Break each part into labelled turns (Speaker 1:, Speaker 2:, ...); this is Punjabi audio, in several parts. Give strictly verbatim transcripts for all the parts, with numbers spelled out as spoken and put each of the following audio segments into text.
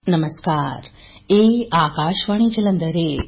Speaker 1: नमस्कार, ਇਹ ਆਕਾਸ਼ਵਾਣੀ ਜਲੰਧਰ ਹੈ।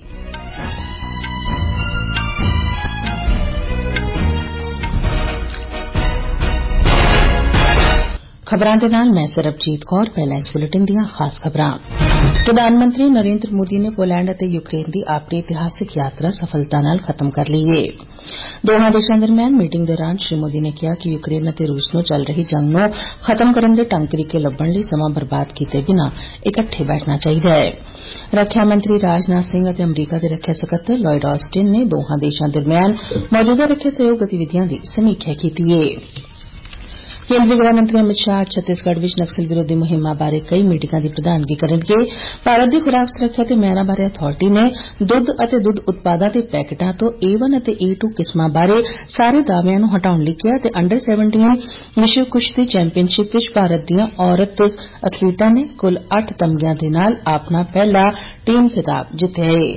Speaker 1: ਖਬਰਾਂ ਦੇ ਨਾਲ ਮੈਂ ਸਰਬਜੀਤ ਕੌਰ। ਪਹਿਲਾਂ ਇਸ ਬੁਲੇਟਿਨ ਦੀਆਂ ਖਾਸ ਖਬਰਾਂ। ਪ੍ਰਧਾਨ ਮੰਤਰੀ ਨਰਿੰਦਰ ਮੋਦੀ ਨੇ ਪੋਲੈਂਡ ਅਤੇ ਯੂਕਰੇਨ ਦੀ ਆਪਣੀ ਇਤਿਹਾਸਿਕ ਯਾਤਰਾ ਸਫਲਤਾ ਨਾਲ ਖਤਮ ਕਰ ਲਈ ਹੈ। ਦੋਹਾਂ ਦੇਸ਼ਾਂ ਦਰਮਿਆਨ ਮੀਟਿੰਗ ਦੌਰਾਨ ਸ਼੍ਰੀ ਮੋਦੀ ਨੇ ਕਿਹਾ ਕਿ ਯੂਕਰੇਨ ਅਤੇ ਰੂਸ ਨੂੰ ਚੱਲ ਰਹੀ ਜੰਗ ਨੂੰ ਖਤਮ ਕਰਨ ਦੇ ਢੰਗ ਤਰੀਕੇ ਲੱਭਣ ਲਈ ਸਮਾਂ ਬਰਬਾਦ ਕੀਤੇ ਬਿਨਾਂ ਇਕੱਠੇ ਬੈਠਣਾ ਚਾਹੀਦਾ ਹੈ। ਰੱਖਿਆ ਮੰਤਰੀ ਰਾਜਨਾਥ ਸਿੰਘ ਅਤੇ ਅਮਰੀਕਾ ਦੇ ਰੱਖਿਆ ਸਕੱਤਰ ਲੋਇਡ ਆਸਟਿਨ ਨੇ ਦੋਹਾਂ ਦੇਸ਼ਾਂ ਦਰਮਿਆਨ ਮੌਜੂਦਾ ਰੱਖਿਆ ਸਹਿਯੋਗ ਗਤੀਵਿਧੀਆਂ ਦੀ ਸਮੀਖਿਆ ਕੀਤੀ ਹੈ। ਕੇਂਦਰੀ ਗ੍ਰਹਿ ਮੰਤਰੀ ਅਮਿਤ ਸ਼ਾਹ ਛੱਤੀਸਗੜ੍ਹ ਵਿੱਚ ਨਕਸਲ ਵਿਰੋਧੀ ਮੁਹਿੰਮਾਂ ਬਾਰੇ ਕਈ ਮੀਟਿੰਗਾਂ ਦੀ ਪ੍ਰਧਾਨਗੀ ਕਰਨਗੇ। ਭਾਰਤ ਦੀ ਖੁਰਾਕ ਸੁਰੱਖਿਆ ਤੇ ਮਿਆਰਾਂ ਬਾਰੇ ਅਥਾਰਟੀ ਨੇ ਦੁੱਧ ਅਤੇ ਦੁੱਧ ਉਤਪਾਦਾਂ ਦੇ ਪੈਕਟਾਂ ਤੋਂ ਏ ਵਨ ਅਤੇ ਏ ਟੂ ਕਿਸਮਾਂ ਬਾਰੇ ਸਾਰੇ ਦਾਅਵਿਆਂ ਨੂੰ ਹਟਾਉਣ ਲਈ ਕਿਹਾ ਤੇ ਅੰਡਰ ਸੈਵਨਟੀਨ ਵਿਸ਼ਵ ਕੁਸ਼ਤੀ ਚੈਂਪੀਅਨਸ਼ਿਪ ਵਿੱਚ ਭਾਰਤ ਦੀਆਂ ਔਰਤ ਅਥਲੀਟਾਂ ਨੇ ਕੁੱਲ ਅੱਠ ਤਮਗਿਆਂ ਦੇ ਨਾਲ ਆਪਣਾ ਪਹਿਲਾ ਟੀਮ ਖਿਤਾਬ ਜਿੱਤਿਆ ਹੈ।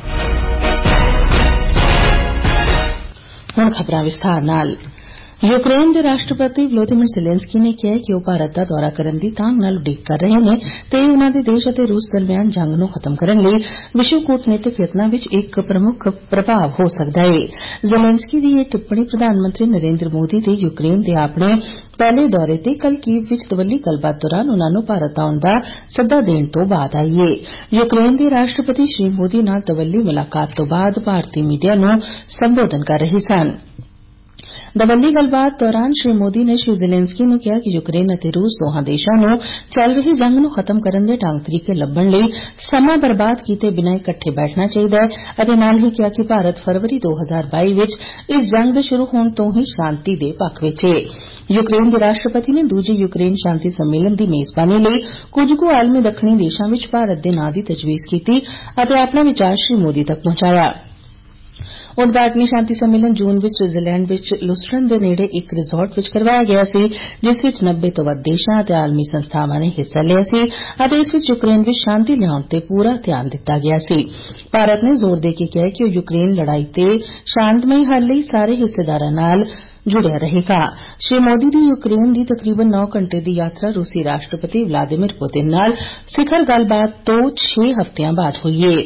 Speaker 1: ਹੁਣ ਖਬਰਾਂ ਵਿਸਥਾਰ ਨਾਲ। ਯੂਕਰੇਨ ਦੇ ਰਾਸ਼ਟਰਪਤੀ ਵਲੋਦੀਮਿਰ ਜ਼ੈਲੈਂਸਕੀ ਨੇ ਕਿਹਾ ਕਿ ਉਹ ਭਾਰਤ ਦਾ ਦੌਰਾ ਕਰਨ ਦੀ ਤਾਂਘ ਨਾਲ ਉਡੀਕ ਕਰ ਰਹੇ ਨੇ ਤੇ ਇਹ ਉਨ੍ਹਾਂ ਦੇ ਦੇਸ਼ ਅਤੇ ਰੂਸ ਦਰਮਿਆਨ ਜੰਗ ਨੂੰ ਖਤਮ ਕਰਨ ਲਈ ਵਿਸ਼ਵ ਕੂਟਨੀਤਕ ਯਤਨਾਂ ਵਿੱਚ ਇੱਕ ਪ੍ਰਮੁੱਖ ਪ੍ਰਭਾਵ ਹੋ ਸਕਦਾ ਹੈ। ਜ਼ੈਲੈਂਸਕੀ ਦੀ ਇਹ ਟਿੱਪਣੀ ਪ੍ਰਧਾਨ ਮੰਤਰੀ ਨਰਿੰਦਰ ਮੋਦੀ ਦੇ ਯੂਕਰੇਨ ਦੇ ਆਪਣੇ ਪਹਿਲੇ ਦੌਰੇ ਤੇ ਕੱਲ ਕੀਵ ਵਿੱਚ ਦਵੱਲੀ ਗੱਲਬਾਤ ਦੌਰਾਨ ਉਨ੍ਹਾਂ ਨੂੰ ਭਾਰਤ ਆਉਣ ਦਾ ਸੱਦਾ ਦੇਣ ਤੋਂ ਬਾਅਦ ਆਈ ਹੈ। ਯੂਕਰੇਨ ਦੇ ਰਾਸ਼ਟਰਪਤੀ ਸ਼੍ਰੀ ਮੋਦੀ ਨਾਲ ਦਵੱਲੀ ਮੁਲਾਕਾਤ ਤੋਂ ਬਾਅਦ ਭਾਰਤੀ ਮੀਡੀਆ ਨੂੰ ਸੰਬੋਧਨ ਕਰ ਰਹੇ ਸਨ। ਦਵੱਲੀ ਗੱਲਬਾਤ ਦੌਰਾਨ ਸ਼੍ਰੀ ਮੋਦੀ ਨੇ ਸ਼੍ਰੀ ਜ਼ੈਲੈਂਸਕੀ ਨੂੰ ਕਿਹਾ ਕਿ ਯੂਕਰੇਨ ਅਤੇ ਰੂਸ ਦੋਹਾਂ ਦੇਸ਼ਾਂ ਨੂੰ ਚੱਲ ਰਹੀ ਜੰਗ ਨੂੰ ਖਤਮ ਕਰਨ ਦੇ ਢੰਗ ਤਰੀਕੇ ਲੱਭਣ ਲਈ ਸਮਾਂ ਬਰਬਾਦ ਕੀਤੇ ਬਿਨਾਂ ਇਕੱਠੇ ਬੈਠਣਾ ਚਾਹੀਦਾ ਹੈ ਅਤੇ ਨਾਲ ਹੀ ਕਿਹਾ ਕਿ ਭਾਰਤ ਫਰਵਰੀ ਦੋ ਹਜ਼ਾਰ ਬਾਈ ਵਿੱਚ ਇਸ ਜੰਗ ਦੇ ਸ਼ੁਰੂ ਹੋਣ ਤੋਂ ਹੀ ਸ਼ਾਂਤੀ ਦੇ ਪੱਖ ਵਿੱਚ ਹੈ। ਯੂਕਰੇਨ ਦੇ ਰਾਸ਼ਟਰਪਤੀ ਨੇ ਦੂਜੇ ਯੂਕਰੇਨ ਸ਼ਾਂਤੀ ਸੰਮੇਲਨ ਦੀ ਮੇਜ਼ਬਾਨੀ ਲਈ ਕੁਝ ਕੁ ਆਲਮੀ ਦੱਖਣੀ ਦੇਸ਼ਾਂ ਵਿੱਚ ਭਾਰਤ ਦੇ ਨਾਂ ਦੀ ਤਜਵੀਜ਼ ਕੀਤੀ ਅਤੇ ਆਪਣਾ ਵਿਚਾਰ ਸ਼੍ਰੀ ਮੋਦੀ ਤੱਕ ਪਹੁੰਚਾਇਆ। ਉਦਘਾਟਨੀ ਸ਼ਾਂਤੀ ਸੰਮੇਲਨ ਜੂਨ ਵਿੱਚ ਸਵਿਟਜ਼ਰਲੈਂਡ ਵਿੱਚ ਲੁਸਰਨ ਦੇ ਨੇੜੇ ਇੱਕ ਰਿਜ਼ੋਰਟ ਵਿੱਚ ਕਰਵਾਇਆ ਗਿਆ ਸੀ ਜਿਸ ਵਿੱਚ ਨੱਬੇ ਤੋਂ ਵੱਧ ਦੇਸ਼ਾਂ ਅਤੇ ਆਲਮੀ ਸੰਸਥਾਵਾਂ ਨੇ ਹਿੱਸਾ ਲਿਆ ਸੀ ਅਤੇ ਇਸ ਵਿੱਚ ਯੂਕਰੇਨ ਵਿੱਚ ਸ਼ਾਂਤੀ ਲਿਆਉਣ ਤੇ ਪੂਰਾ ਧਿਆਨ ਦਿੱਤਾ ਗਿਆ ਸੀ। ਭਾਰਤ ਨੇ ਜ਼ੋਰ ਦੇ ਕੇ ਕਿਹਾ ਕਿ ਉਹ ਯੂਕਰੇਨ ਲੜਾਈ ਤੇ ਸ਼ਾਂਤਮਈ ਹੱਲ ਲਈ ਸਾਰੇ ਹਿੱਸੇਦਾਰਾਂ ਨਾਲ ਜੁੜਿਆ ਰਹੇਗਾ। ਸ਼੍ਰੀ ਮੋਦੀ ਦੀ ਯੂਕਰੇਨ ਦੀ ਤਕਰੀਬਨ ਨੌ ਘੰਟੇ ਦੀ ਯਾਤਰਾ ਰੂਸੀ ਰਾਸ਼ਟਰਪਤੀ ਵਲਾਦੀਮਿਰ ਪੁਤਿਨ ਨਾਲ ਸਿਖਰ ਗੱਲਬਾਤ ਤੋਂ ਛੇ ਹਫ਼ਤਿਆਂ ਬਾਅਦ ਹੋਈ ਹੈ।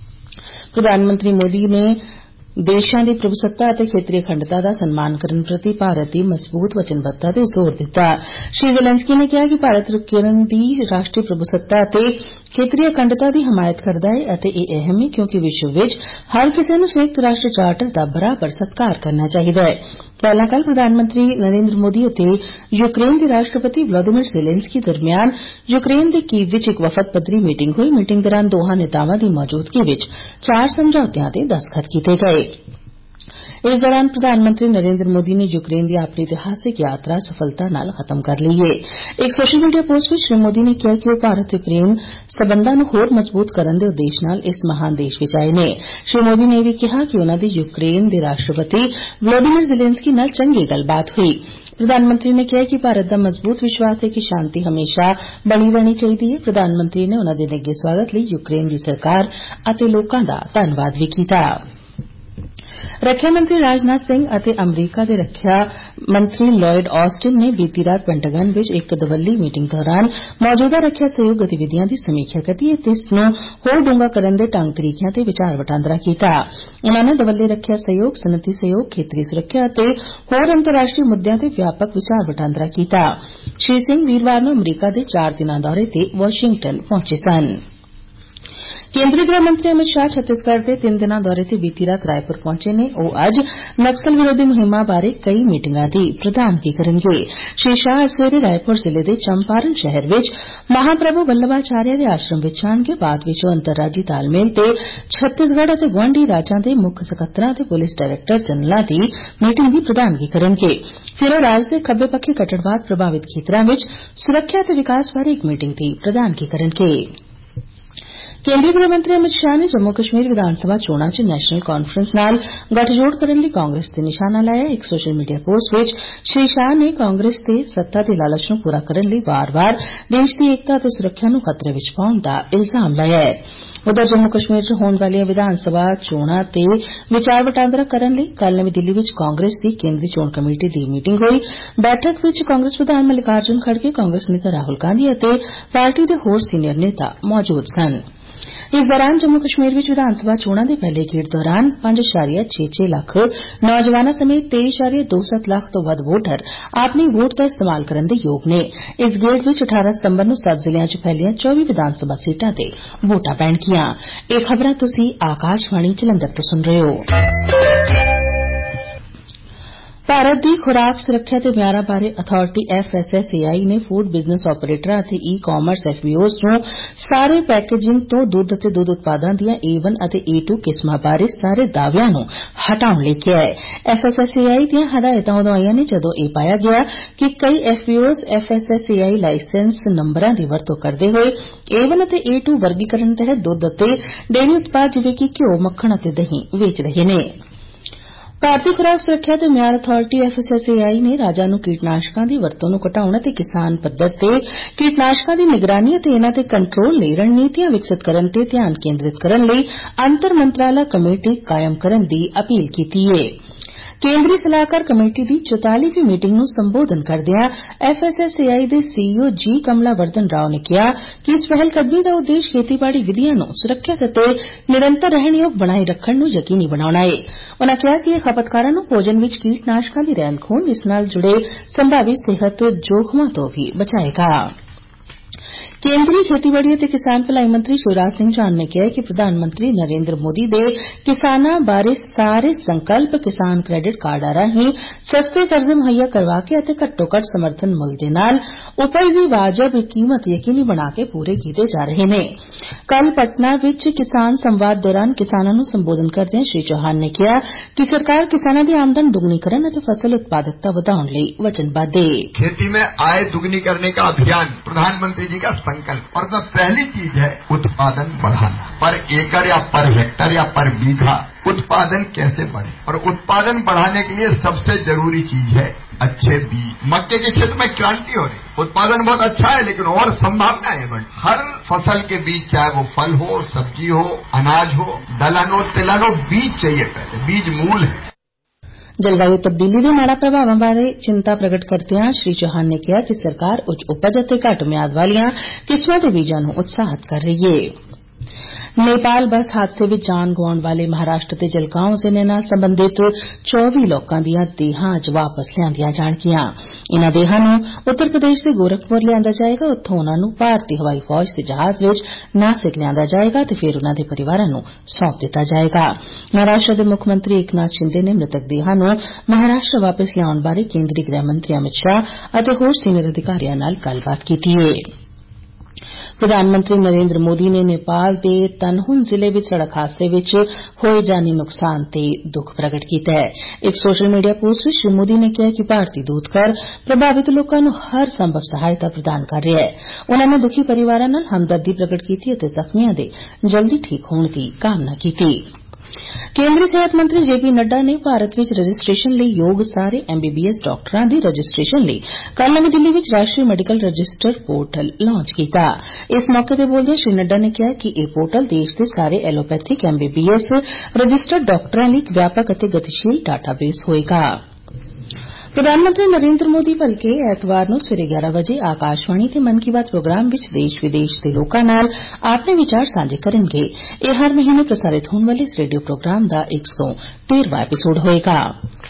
Speaker 1: ਪ੍ਰਧਾਨ ਮੰਤਰੀ ਮੋਦੀ ਨੇ ਦੇਸ਼ਾਂ ਦੀ ਪ੍ਰਭੂਸੱਤਾ ਅਤੇ ਖੇਤਰੀ ਅਖੰਡਤਾ ਦਾ ਸਨਮਾਨ ਕਰਨ ਪ੍ਰਤੀ ਭਾਰਤ ਦੀ ਮਜ਼ਬੂਤ ਵਚਨਬੱਧਤਾ ਤੇ ਜ਼ੋਰ ਦਿੱਤਾ। ਸ਼੍ਰੀ ਜ਼ੈਲੈਂਸਕੀ ਨੇ ਕਿਹਾ ਕਿ ਭਾਰਤ ਯੂਕਰੇਨ ਦੀ ਰਾਸ਼ਟਰੀ ਪ੍ਰਭੂਸੱਤਾ ਅਤੇ ਖੇਤਰੀ ਅਖੰਡਤਾ ਦੀ ਹਮਾਇਤ ਕਰਦਾ ਹੈ ਅਤੇ ਇਹ ਅਹਿਮ ਹੈ ਕਿਉਂਕਿ ਵਿਸ਼ਵ ਵਿੱਚ ਹਰ ਕਿਸੇ ਨੂੰ ਸੰਯੁਕਤ ਰਾਸ਼ਟਰ ਚਾਰਟਰ ਦਾ ਬਰਾਬਰ ਸਤਿਕਾਰ ਕਰਨਾ ਚਾਹੀਦਾ ਹੈ। ਪਹਿਲਾਂ ਕੱਲ੍ਹ ਪ੍ਰਧਾਨ ਮੰਤਰੀ ਨਰਿੰਦਰ ਮੋਦੀ ਅਤੇ ਯੂਕਰੇਨ ਦੇ ਰਾਸ਼ਟਰਪਤੀ ਵਲੋਦੀਮਿਰ ਜ਼ੈਲੈਂਸਕੀ ਦਰਮਿਆਨ ਯੂਕਰੇਨ ਦੇ ਕੀਵ ਵਿੱਚ ਇੱਕ ਵਫਦ ਪੱਧਰੀ ਮੀਟਿੰਗ ਹੋਈ। ਮੀਟਿੰਗ ਦੌਰਾਨ ਦੋਹਾਂ ਨੇਤਾਵਾਂ ਦੀ ਮੌਜੂਦਗੀ ਵਿੱਚ ਚਾਰ ਸਮਝੌਤਿਆਂ ਤੇ ਦਸਤਖਤ ਕੀਤੇ ਗਏ। ਇਸ ਦੌਰਾਨ ਪ੍ਰਧਾਨ ਮੰਤਰੀ ਨਰਿੰਦਰ ਮੋਦੀ ਨੇ ਯੂਕਰੇਨ ਦੀ ਆਪਣੀ ਇਤਿਹਾਸਿਕ ਯਾਤਰਾ ਸਫਲਤਾ ਨਾਲ ਖਤਮ ਕਰ ਲਈ ਹੈ। ਇੱਕ ਸੋਸ਼ਲ ਮੀਡੀਆ ਪੋਸਟ ਵਿੱਚ ਸ਼੍ਰੀ ਮੋਦੀ ਨੇ ਕਿਹਾ ਕਿ ਉਹ ਭਾਰਤ ਯੂਕਰੇਨ ਸਬੰਧਾਂ ਨੂੰ ਹੋਰ ਮਜ਼ਬੂਤ ਕਰਨ ਦੇ ਉਦੇਸ਼ ਨਾਲ ਇਸ ਮਹਾਨ ਦੇਸ਼ ਵਿੱਚ ਆਏ ਨੇ। ਸ਼੍ਰੀ ਮੋਦੀ ਨੇ ਇਹ ਵੀ ਕਿਹਾ ਕਿ ਉਨ੍ਹਾਂ ਦੀ ਯੂਕਰੇਨ ਦੇ ਰਾਸ਼ਟਰਪਤੀ ਵਲੋਦੀਮਿਰ ਜ਼ੈਲੈਂਸਕੀ ਨਾਲ ਚੰਗੀ ਗੱਲਬਾਤ ਹੋਈ। ਪ੍ਰਧਾਨ ਮੰਤਰੀ ਨੇ ਕਿਹਾ ਕਿ ਭਾਰਤ ਦਾ ਮਜ਼ਬੂਤ ਵਿਸ਼ਵਾਸ ਹੈ ਕਿ ਸ਼ਾਂਤੀ ਹਮੇਸ਼ਾ ਬਣੀ ਰਹਿਣੀ ਚਾਹੀਦੀ ਹੈ। ਪ੍ਰਧਾਨ ਮੰਤਰੀ ਨੇ ਉਨ੍ਹਾਂ ਦੇ ਨਿੱਘੇ ਸਵਾਗਤ ਲਈ ਯੂਕਰੇਨ ਦੀ ਸਰਕਾਰ ਅਤੇ ਲੋਕਾਂ ਦਾ ਧੰਨਵਾਦ ਵੀ ਕੀਤਾ। ਰੱਖਿਆ ਮੰਤਰੀ ਰਾਜਨਾਥ ਸਿੰਘ ਅਤੇ ਅਮਰੀਕਾ ਦੇ ਰੱਖਿਆ ਮੰਤਰੀ ਲੋਇਡ ਆਸਟਿਨ ਨੇ ਬੀਤੀ ਰਾਤ ਪੈਂਟਾਗਨ ਵਿੱਚ ਇੱਕ ਦਵੱਲੀ ਮੀਟਿੰਗ ਦੌਰਾਨ ਮੌਜੂਦਾ ਰੱਖਿਆ ਸਹਿਯੋਗ ਗਤੀਵਿਧੀਆਂ ਦੀ ਸਮੀਖਿਆ ਕੀਤੀ ਅਤੇ ਇਸ ਨੂੰ ਹੋਰ ਡੂੰਘਾ ਕਰਨ ਦੇ ਢੰਗ ਤਰੀਕਿਆਂ ਤੇ ਵਿਚਾਰ ਵਟਾਂਦਰਾ ਕੀਤਾ। ਉਨ੍ਹਾਂ ਨੇ ਦਵੱਲੀ ਰੱਖਿਆ ਸਹਿਯੋਗ, ਸਨਅਤੀ ਸਹਿਯੋਗ, ਖੇਤਰੀ ਸੁਰੱਖਿਆ ਅਤੇ ਹੋਰ ਅੰਤਰਰਾਸ਼ਟਰੀ ਮੁੱਦਿਆਂ ਤੇ ਵਿਆਪਕ ਵਿਚਾਰ ਵਟਾਂਦਰਾ ਕੀਤਾ। ਸ਼੍ਰੀ ਸਿੰਘ ਵੀਰਵਾਰ ਨੂੰ ਅਮਰੀਕਾ ਦੇ ਚਾਰ ਦਿਨਾਂ ਦੌਰੇ ਤੇ ਵਾਸ਼ਿੰਗਟਨ ਪਹੁੰਚੇ ਸਨ। ਕੇਂਦਰੀ ਗ੍ਰਹਿ ਮੰਤਰੀ ਅਮਿਤ ਸ਼ਾਹ ਛੱਤੀਸਗੜ੍ਹ ਦੇ ਤਿੰਨ ਦਿਨਾਂ ਦੌਰੇ ਤੇ ਬੀਤੀ ਰਾਤ ਰਾਏਪੁਰ ਪਹੁੰਚੇ ਨੇ। ਉਹ ਅੱਜ ਨਕਸਲ ਵਿਰੋਧੀ ਮੁਹਿੰਮਾਂ ਬਾਰੇ ਕਈ ਮੀਟਿੰਗਾਂ ਦੀ ਪ੍ਰਧਾਨਗੀ ਕਰਨਗੇ। ਸ਼੍ਰੀ ਸ਼ਾਹ ਅੱਜ ਸਵੇਰੇ ਰਾਏਪੁਰ ਜ਼ਿਲ੍ਹੇ ਦੇ ਚੰਪਾਰਨ ਸ਼ਹਿਰ ਵਿੱਚ ਮਹਾਪ੍ਰਭੂ ਵੱਲਭਾਚਾਰਿਆ ਦੇ ਆਸ਼ਰਮ ਵਿੱਚ ਜਾਣਗੇ। ਬਾਅਦ ਵਿੱਚ ਉਹ ਅੰਤਰਰਾਜੀ ਤਾਲਮੇਲ ਤੇ ਛੱਤੀਸਗੜ੍ਹ ਅਤੇ ਗੁਆਂਢੀ ਰਾਜਾਂ ਦੇ ਮੁੱਖ ਸਕੱਤਰਾਂ ਅਤੇ ਪੁਲਿਸ ਡਾਇਰੈਕਟਰ ਜਨਰਲਾਂ ਦੀ ਮੀਟਿੰਗ ਦੀ ਪ੍ਰਧਾਨਗੀ ਕਰਨਗੇ। ਫਿਰ ਉਹ ਰਾਜ ਦੇ ਖੱਬੇ ਪੱਖੀ ਕੱਟੜਵਾਦ ਪ੍ਰਭਾਵਿਤ ਖੇਤਰਾਂ ਵਿੱਚ ਸੁਰੱਖਿਆ ਅਤੇ ਵਿਕਾਸ ਬਾਰੇ ਇੱਕ ਮੀਟਿੰਗ ਦੀ ਪ੍ਰਧਾਨਗੀ ਕਰਨਗੇ। केंद्रीय गृह मंत्री अमित शाह ने जम्मू कश्मीर विधान सभा चोणां च नैशनल कांफ्रेंस नाल गठजोड़ करने लई कांग्रेस ते निशाना लाया। एक सोशल मीडिया पोस्ट विच श्री शाह ने कांग्रेस ते सत्ता दे लालच नूं पूरा करने लई वार-वार देश दी एकता ते सुरक्षा नूं खतरे विच पाउण दा इल्जाम लाया है। उधर जम्मू कश्मीर च होने वालियां विधान सभा चोणां ते विचार वटांदरा करने लई कल नमीं दिल्ली विच कांग्रेस दी केंद्री चोण कमेटी दी मीटिंग होई। बैठक विच कांग्रेस प्रधान मल्लिकार्जुन खड़गे, कांग्रेस नेता राहुल गांधी अते पार्टी दे होर सीनियर नेता मौजूद सन। इस दौरान जम्मू कश्मीर विच विधान सभा चोणां दे पैहले गेड़ दौरान पंज अशारिया छे छे लक्ख नौजवानां समेत तेई अशारिया दो सत्त लक्ख तो वध वोटर अपनी वोट दा इस्तेमाल करन दे योग ने। इस गेड़ विच अठारह सितंबर नूं सत्त जिलें च फैलियां चौबी विधान सभा सीटां ते वोटां पैणगियां। एह खबरां तुसीं आकाशवाणी जलंधर तो सुन रहे हो। भारत दी खुराक सुरक्षा ते म्यारां बारे authority F S S A I ने फूड बिजनेस आपरेटरां अते e commerce F B Os नूं सारे पैकेजिंग तो दुध अते दुध उत्पादां दियां ए वन अते ए टू किस्मां बारे सारे दाविआं नूं हटाउण लई किहा है। F S S A I दियां हदायतां उदों आईआं ने जदों एह पाया गेआ कि कई F B Os F S S A I licence नंबरां दी वरतों करदे होए ए वन अते ए टू वर्गीकरण तहत दुध अते डेयरी उत्पाद जिवें कि घिओ, मक्खण अते दहीं वेच रहे ने। भारतीय खुराक सुरक्षा ते म्यार authority F S S A I ने राजां नूं कीटनाशकां दी वरतों नूं घटाउण अते किसान पद्धर ते कीटनाशकां दी निगरानी अते इन्हां ते कंट्रोल लई रणनीतियां विकसित करन ते ध्यान केंद्रित करन लई अंतर मंत्राला कमेटी कायम करन दी अपील कीती है। केंद्रीय सलाहकार कमेटी दी चौतालीवीं मीटिंग नूं संबोधन करदिआं F S S A I दे सीईओ जी कमला वर्धन राव ने कहा कि इस पहलकदमी दा उद्देश्य खेतीबाड़ी विधियां नूं सुरक्षित अते निरंतर रहण योग बनाई रखण नूं यकीनी बनाउणा है। उन्होंने कहा कि एह खपतकारां नूं भोजन विच कीटनाशकां दी रहंद खूंहद इस नाल जुड़े संभावी सेहत जोखमां तो भी बचाएगा। केंद्रीय खेतीबाड़ी ते किसान भलाई मंत्री शिवराज सिंह चौहान ने कहा कि प्रधानमंत्री नरेंद्र मोदी दे किसानां बारे सारे संकल्प किसान क्रेडिट कार्डां राहीं सस्ते कर्जे मुहैया करवा के अते घट्टो घट्ट समर्थन मुल दे नाल उपज दी वाजब कीमत यकीनी बना के पूरे कीते जा रहे ने। कल पटना विच किसान संवाद दौरान किसानां नूं संबोधन करदे श्री चौहान ने कहा कि सरकार किसानां दी आमदन दुगनी करन अते फसल उत्पादकता वधाउण लई वचनबद्ध है।
Speaker 2: खेती में आय दुगनी करने का अभियान प्रधानमंत्री जी का संकल्प और उसमें पहली चीज है उत्पादन बढ़ाना। पर एकड़ या पर हेक्टर या पर बीघा उत्पादन कैसे बढ़े, और उत्पादन बढ़ाने के लिए सबसे जरूरी चीज है अच्छे बीज। मक्के के क्षेत्र में क्रांति हो रही, उत्पादन बहुत अच्छा है लेकिन और संभावनाएं बढ़। हर फसल के बीज, चाहे वो फल हो, सब्जी हो, अनाज हो, दलहन हो, तिलहन हो, बीज चाहिए। पहले बीज मूल है।
Speaker 1: जलवायु तब्दीली दे माड़ा प्रभावां बारे चिंता प्रगट करदिआं श्री चौहान ने कहा कि सरकार उच्च उपज अते घट म्याद वालियां किस्मां दे बीजां नूं उत्साहित कर रही है। नेपाल बस हादसे विच जान गवाउण वाले महाराष्ट्र दे जलगांव जिले नाल संबंधित चौबी लोकां दीआं देहां अज वापस लिआंदिआं जाणगिआं। इन्हां देहां नूं उत्तर प्रदेश दे गोरखपुर लिआंदा जाएगा। उत्थों उन्हां नूं भारतीय हवाई फौज दे जहाज विच नासिक लिआंदा जाएगा ते फिर उन्हां दे परिवारां नूं सौंप दित्ता जाएगा। महाराष्ट्र दे मुक्खमंत्री एकनाथ शिंदे ने मृतक देहां नूं महाराष्ट्र वापस लिआउण बारे केंद्रीय गृह मंत्री अमित शाह अते होर सीनियर अधिकारियां नाल गल्लबात कीती है। प्रधानमंत्री नरेंद्र मोदी ने नेपाल दे तनहुन जिले विच सड़क हादसे विच होए जानी नुकसान ते दुख प्रगट कीता है। एक सोशल मीडिया पोस्ट विच श्री मोदी ने कहा कि भारतीय दूतघर प्रभावित लोकां नूं हर संभव सहायता प्रदान कर रहा है। उन्होंने दुखी परिवारां नाल हमदर्दी प्रगट कीती अते जख्मियां दे जल्दी ठीक होण दी कामना कीती। केंद्रीय सेहत मंत्री जे पी नड्डा ने भारत विच रजिस्ट्रेशन लई योग सारे एम बी बी एस डॉक्टरां दी रजिस्ट्रेशन लई कल नमीं दिल्ली विच राष्ट्रीय मेडिकल रजिस्टर पोर्टल लॉन्च कीता। इस मौके ते बोलदे श्री नड्डा ने कहा कि एह पोर्टल देश दे सारे allopathic M B B S registered डॉक्टरां लई इक व्यापक अते गतिशील डाटाबेस होएगा। प्रधानमंत्री नरेंद्र मोदी भलके ऐतवार नूं सवेरे ग्यारह बजे आकाशवाणी ते मन की बात प्रोग्राम विच देश विदेश दे लोकां नाल अपने विचार सांझे करनगे। एह हर महीने प्रसारित होने वाले इस रेडियो प्रोग्राम दा एक सौ तेरहवां एपीसोड होएगा।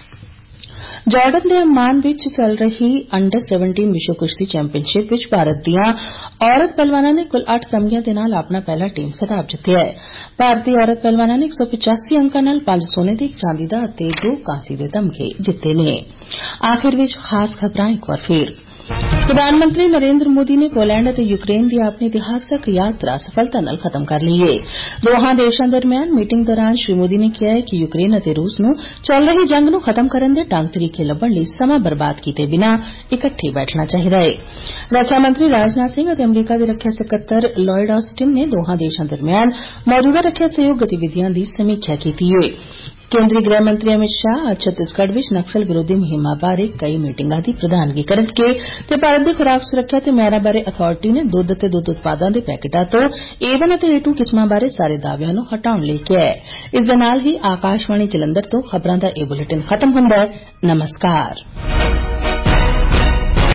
Speaker 1: जार्डन दे अम्मान विच चल रही अंडर सत्रह विश्व कुश्ती चैंपीयनशिप विच भारत दियां औरत पहलवानां ने कुल अठ तमगियां दे नाल अपना पहला टीम खिताब जित्तिआ है। भारतीय औरत पहलवानां ने एक सौ पचासी अंकां नाल पंज सोने दे, इक चांदी दा अते दो कांसी दे तमगे जित्ते ने। आखिर विच खास खबरां इक बार फिर ਪ੍ਰਧਾਨ ਮੰਤਰੀ ਨਰੇਂਦਰ ਮੋਦੀ ਨੇ ਪੋਲੈਂਡ ਅਤੇ ਯੂਕਰੇਨ ਦੀ ਆਪਣੀ ਇਤਿਹਾਸਕ ਯਾਤਰਾ ਸਫਲਤਾ ਨਾਲ ਖਤਮ ਕਰ ਲਈ ਏ। ਦੋਹਾਂ ਦੇਸ਼ਾਂ ਦਰਮਿਆਨ ਮੀਟਿੰਗ ਦੌਰਾਨ ਸ਼੍ਰੀ ਮੋਦੀ ਨੇ ਕਿਹਾ ਕਿ ਯੂਕਰੇਨ ਅਤੇ ਰੂਸ ਨੂੰ ਚੱਲ ਰਹੀ ਜੰਗ ਨੂੰ ਖਤਮ ਕਰਨ ਦੇ ਢੰਗ ਤਰੀਕੇ ਲੱਭਣ ਲਈ ਸਮਾਂ ਬਰਬਾਦ ਕੀਤੇ ਬਿਨਾਂ ਇਕੱਠੇ ਬੈਠਣਾ ਚਾਹੀਦਾ ਏ। ਰੱਖਿਆ ਮੰਤਰੀ ਰਾਜਨਾਥ ਸਿੰਘ ਅਤੇ ਅਮਰੀਕਾ ਦੇ ਰੱਖਿਆ ਸਕੱਤਰ ਲੋਇਡ ਆਸਟਿਨ ਨੇ ਦੋਹਾਂ ਦੇਸ਼ਾਂ ਦਰਮਿਆਨ ਮੌਜੂਦਾ ਰੱਖਿਆ ਸਹਿਯੋਗ ਗਤੀਵਿਧੀਆਂ ਦੀ ਸਮੀਖਿਆ ਕੀਤੀ ਏ। ਕੇਂਦਰੀ ਗ੍ਰਹਿ ਮੰਤਰੀ ਅਮਿਤ ਸ਼ਾਹ ਅੱਜ ਛੱਤੀਸਗੜ੍ਹ ਵਿੱਚ ਨਕਸਲ ਵਿਰੋਧੀ ਮੁਹਿੰਮਾਂ ਬਾਰੇ ਕਈ ਮੀਟਿੰਗਾਂ ਦੀ ਪ੍ਰਧਾਨਗੀ ਕਰਨਗੇ ਤੇ ਭਾਰਤ ਦੀ ਖੁਰਾਕ ਸੁਰੱਖਿਆ ਤੇ ਮਿਆਰਾਂ ਬਾਰੇ ਅਥਾਰਟੀ ਨੇ ਦੁੱਧ ਅਤੇ ਦੁੱਧ ਉਤਪਾਦਾਂ ਦੇ ਪੈਕੇਟਾਂ ਤੋਂ ਏ ਵਨ ਅਤੇ ਏ ਟੂ ਕਿਸਮਾਂ ਬਾਰੇ ਸਾਰੇ ਦਾਅਵਿਆਂ ਨੂੰ ਹਟਾਉਣ ਲਈ ਕਿਹਾ ਹੈ। ਇਸ ਦੇ ਨਾਲ ਹੀ ਆਕਾਸ਼ਵਾਣੀ ਜਲੰਧਰ ਤੋਂ ਖਬਰਾਂ ਦਾ ਇਹ ਬੁਲੇਟਿਨ ਖਤਮ ਹੁੰਦਾ ਹੈ। ਨਮਸਕਾਰ।